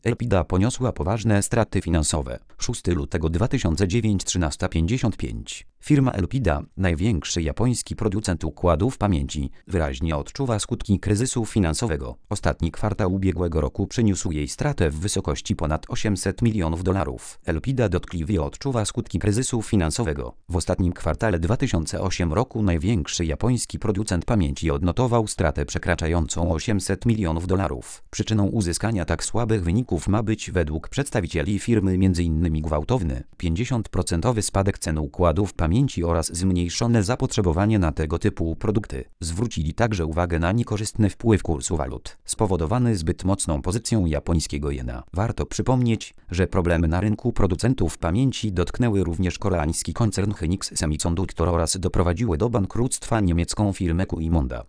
Elpida poniosła poważne straty finansowe. 6 lutego 2009 13:55. Firma Elpida, największy japoński producent układów pamięci, wyraźnie odczuwa skutki kryzysu finansowego. Ostatni kwartał ubiegłego roku przyniósł jej stratę w wysokości ponad $800 milionów. Elpida dotkliwie odczuwa skutki kryzysu finansowego. W ostatnim kwartale 2008 roku największy japoński producent pamięci odnotował stratę przekraczającą $800 milionów. Przyczyną uzyskania tak słabych wyników ma być według przedstawicieli firmy m.in. gwałtowny, 50% spadek cen układów pamięci oraz zmniejszone zapotrzebowanie na tego typu produkty. Zwrócili także uwagę na niekorzystny wpływ kursu walut, spowodowany zbyt mocną pozycją japońskiego jena. Warto przypomnieć, że problemy na rynku producentów pamięci dotknęły również koreański koncern Hynix Semiconductor oraz doprowadziły do bankructwa niemiecką firmę Qimonda.